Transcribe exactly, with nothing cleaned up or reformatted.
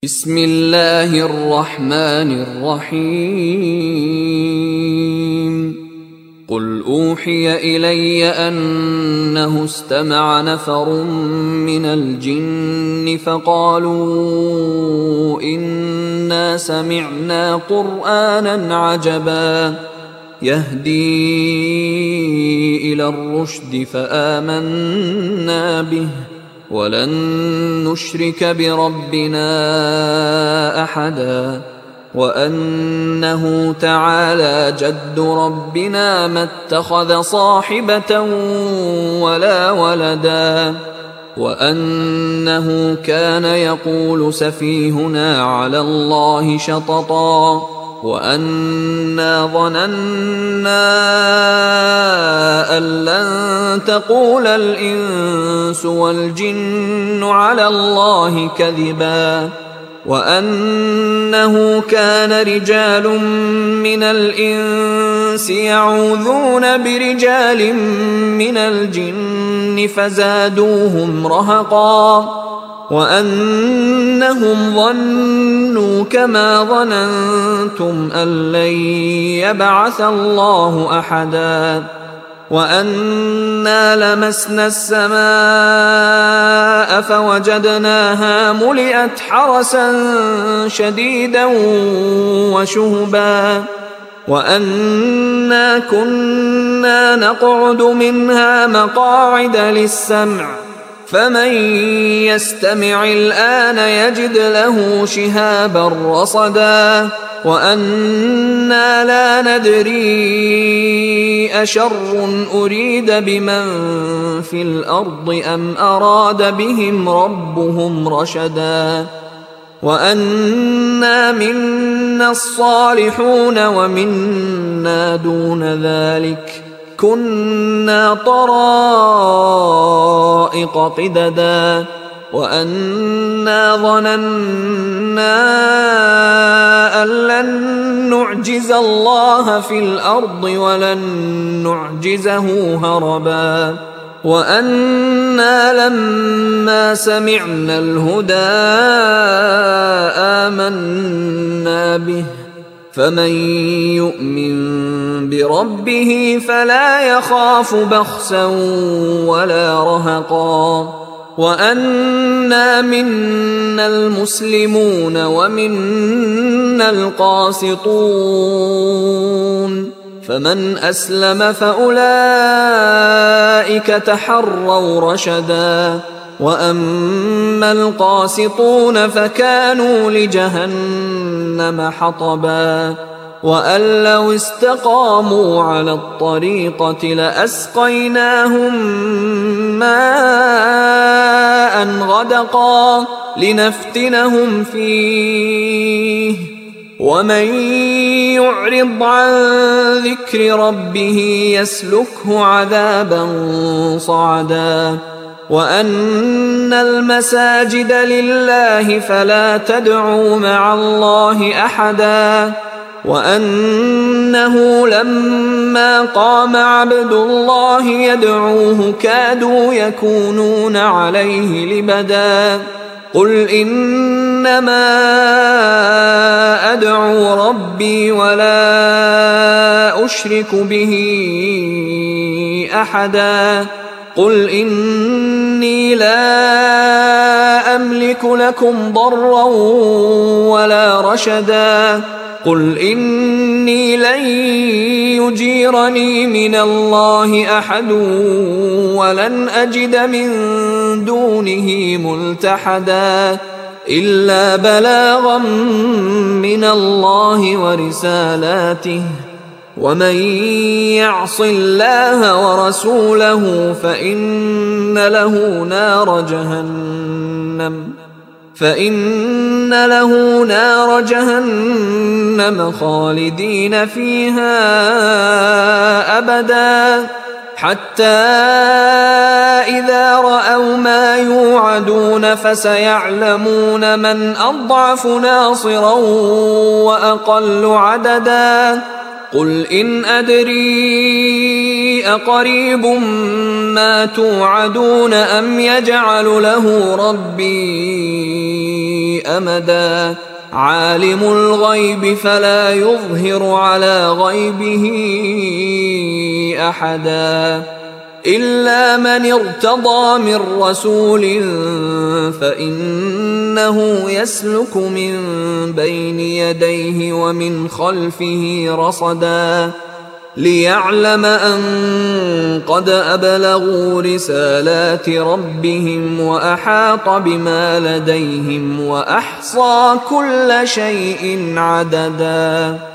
بسم الله الرحمن الرحيم قل أوحي إلي أنه استمع نفر من الجن فقالوا إنا سمعنا قرآنا عجبا يهدي إلى الرشد فآمنا به ولن نشرك بربنا أحدا وأنه تعالى جد ربنا ما اتخذ صاحبة ولا ولدا وأنه كان يقول سفيهنا على الله شططا وأنا ظننا أن لن تقول الإنس والجن على الله كذبا وأنه كان رجال من الإنس يعوذون برجال من الجن فزادوهم رهقا وأنهم ظنوا كما ظننتم أن لن يبعث الله أحدا وأنا لمسنا السماء فوجدناها ملئت حرسا شديدا وشهبا وأنا كنا نقعد منها مقاعد للسمع فمن يستمع الآن يجد له شهابا رصدا وأنا لا ندري أشر أريد بمن في الأرض أم أراد بهم ربهم رشدا وأنا منا الصالحون ومنا دون ذلك كنا طرائق قددا وأنا ظننا أن لن نعجز الله في الأرض ولن نعجزه هربا وأنا لما سمعنا الهدى آمنا به فمن يؤمن بربه فلا يخاف بخسا ولا رهقا وأنا منا المسلمون ومنا القاسطون فمن أسلم فأولئك تحروا رشدا وأما القاسطون فكانوا لجهنم حطبا وأن لو استقاموا على الطريقة لأسقيناهم ماء غدقا لنفتنهم فيه ومن يعرض عن ذكر ربه يسلكه عذابا صعدا وأن المساجد لله فلا تدعوا مع الله أحدا وأنه لما قام عبد الله يدعوه كادوا يكونون عليه لبدا قل إنما أدعو ربي ولا أشرك به أحدا قل إني لا أملك لكم ضرا ولا رشدا قل إني لن يجيرني من الله أحد ولن أجد من دونه ملتحدا إلا بلاغا من الله ورسالاته ومن يعص الله ورسوله فإن له نار جهنم فإن له نار جهنم خالدين فيها أبدا حتى إذا رأوا ما يوعدون فسيعلمون من أضعف ناصرا وأقل عددا قل إن أدري أقريب ما توعدون أم يجعل له ربي أمدا عالم الغيب فلا يظهر على غيبه أحدا إلا من ارتضى من رسول فإنه يسلك من بين يديه ومن خلفه رصدا ليعلم أن قد أبلغوا رسالات ربهم وأحاط بما لديهم وأحصى كل شيء عددا.